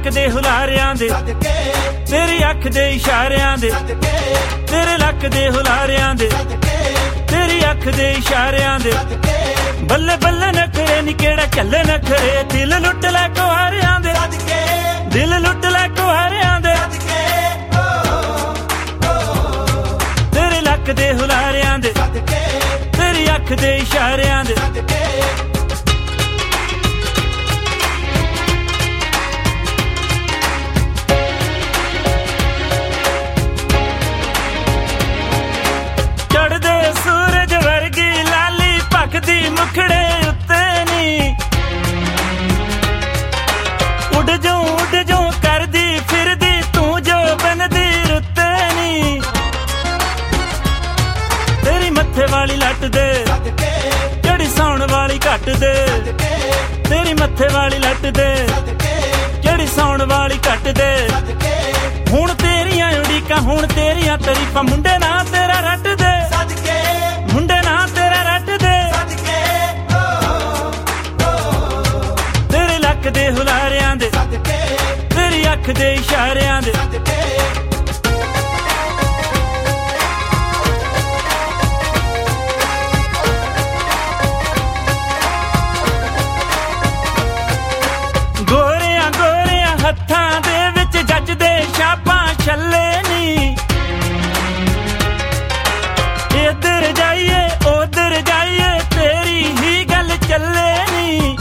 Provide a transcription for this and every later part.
ਲੱਕ ਦੇ ਹੁਲਾਰਿਆਂ ਦੇ, ਤੇਰੀ ਅੱਖ ਦੇ ਇਸ਼ਾਰਿਆਂ ਦੇ, ਤੇਰੇ ਲੱਕ ਦੇ ਹੁਲਾਰਿਆਂ ਦੇ, ਤੇਰੀ ਅੱਖ ਦੇ ਇਸ਼ਾਰਿਆਂ ਦੇ। ਬੱਲੇ ਬੱਲੇ ਨਖਰੇ ਨੀ ਕਿਹੜਾ ਚੱਲੇ ਨਖਰੇ, ਦਿਲ ਲੁੱਟ ਲੈ ਕੁਹਾਰਿਆਂ ਦੇ, ਦਿਲ ਲੁੱਟ ਲੈ ਕੁਹਾਰਿਆਂ ਦੇ। ਤੇਰੇ ਲੱਕ ਦੇ ਹੁਲਾਰਿਆਂ ਦੇ, ਤੇਰੀ ਅੱਖ ਦੇ ਇਸ਼ਾਰਿਆਂ ਦੇ। ਚੜ੍ਹਦੇ ਸੂਰਜ ਵਰਗੀ ਲਾਲੀ ਭਖਦੀ ਮੁਖੜੇ ਉੱਤੇ ਨੀ, ਉੱਡ ਜਾਉ ਕਰਦੀ ਫਿਰਦੀ ਤੂੰ ਜੋ ਬਣਦੀ ਰੁੱਤੇ ਨੀ। ਤੇਰੀ ਮੱਥੇ ਵਾਲੀ ਲੱਟ ਦੇ ਜਿਹੜੀ ਸੌਣ ਵਾਲੀ ਘੱਟ ਦੇ, ਤੇਰੀ ਮੱਥੇ ਵਾਲੀ ਲੱਟ ਦੇ ਜਿਹੜੀ ਸੌਣ ਵਾਲੀ ਘੱਟ ਦੇ। ਹੁਣ ਤੇਰੀਆਂ ਉਡੀਕਾਂ ਹੁਣ ਤੇਰੀਆਂ ਤਾਰੀਫਾਂ, ਮੁੰਡੇ ਨਾ ਤੇਰਾ ਰੱਟ ਦੇ, ਮੁੰਡੇ ਨਾ ਤੇਰਾ ਰੱਟ ਦੇ। ਤੇਰੇ ਲੱਕ ਦੇ ਹੁਲਾਰਿਆਂ ਦੇ, ਤੇਰੀ ਅੱਖ ਦੇ ਇਸ਼ਾਰਿਆਂ ਦੇ। ਗੋਰਿਆਂ ਗੋਰਿਆਂ ਹੱਥਾਂ ਦੇ ਵਿੱਚ ਜੱਜਦੇ ਛਾਪਾਂ ਛੱਲੇ ਨੀ, ਇੱਧਰ ਜਾਈਏ ਉੱਧਰ ਜਾਈਏ ਤੇਰੀ ਹੀ ਗੱਲ ਚੱਲੇ ਨੀ।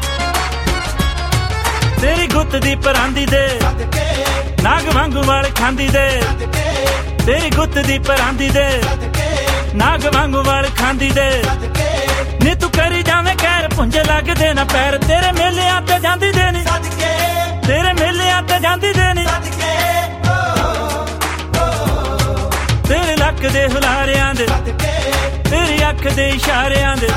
ਤੇਰੀ ਗੁੱਤ ਦੀ ਪਰਾਂਦੀ ਦੇ ਨਾਗ ਵਾਂਗੂ ਵਾਲ ਖਾਂਦੀ ਦੇ, ਤੇਰੀ ਗੁੱਤ ਦੀ ਪਰਾਂਦੀ ਦੇ ਨਾਗ ਵਾਂਗੂ ਵਾਲ ਖਾਂਦੀ ਦੇ। ਨੀ ਤੂੰ ਕਰੀ ਜਾਵੇਂ ਕਹਿਰ ਪੁੰਜੇ ਲੱਗਦੇ ਨਾ ਪੈਰ, ਤੇਰੇ ਮੇਲਿਆਂ ਤੇ ਜਾਂਦੀ ਦੇ ਨੀ, ਤੇਰੇ ਮੇਲਿਆਂ ਤੇ ਜਾਂਦੀ ਦੇ ਨੀ। ਤੇਰੇ ਲੱਕ ਦੇ ਹੁਲਾਰਿਆਂ ਦੇ, ਤੇਰੀ ਅੱਖ ਦੇ ਇਸ਼ਾਰਿਆਂ ਦੇ।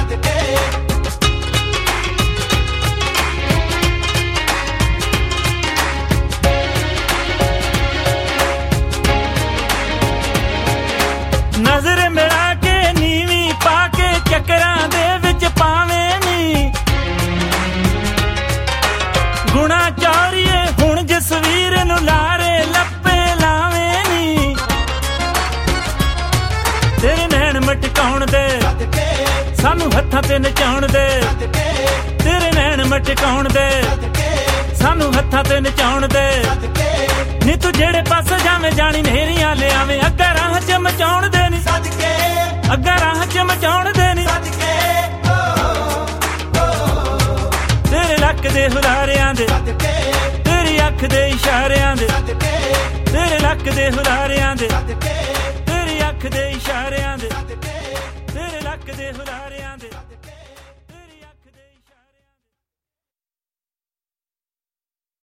ਨਜ਼ਰ ਮਿਲਾ ਕੇ ਨੀਵੀਂ ਪਾ ਕੇ ਚੱਕਰਾਂ ਦੇ ਵਿੱਚ ਪਾਵੇਂ ਨੀ, ਗੁਣਾ ਚਾਰੀਏ ਹੁਣ ਜਸਵੀਰ ਨੂੰ ਲਾਰੇ ਲੱਪੇ ਲਾਵੇਂ ਨੀ। ਤੇਰੇ ਨੈਣ ਮਟਕਾਉਣ ਦੇ ਸਾਨੂੰ ਹੱਥਾਂ ਤੇ ਨਚਾਉਣ ਦੇ, ਤੇਰੇ ਨੈਣ ਮਟਕਾਉਣ ਦੇ ਸਾਨੂੰ ਹੱਥਾਂ ਤੇ ਨਚਾਉਣ ਦੇ। ਨੀ ਤੂੰ ਜਿਹੜੇ ਪਾਸੇ ਜਾਵੇਂ ਜਾਣੀ ਨੇਰੀਆਂ ਲਿਆਵੇਂ, ਅੱਗਾ ਰਾਹ ਚ ਮਚਾਉਣ ਦੇ ਨੀ, ਅੱਗਾ ਰਾਹ ਚ ਮਚਾਉਣ ਦੇ ਨੀ। ਤੇਰੇ ਲੱਕ ਦੇ ਹੁਲਾਰਿਆਂ ਦੇ, ਤੇਰੀ ਅੱਖ ਦੇ ਇਸ਼ਾਰਿਆਂ ਦੇ, ਤੇਰੇ ਲੱਕ ਦੇ ਹੁਲਾਰਿਆਂ ਦੇ।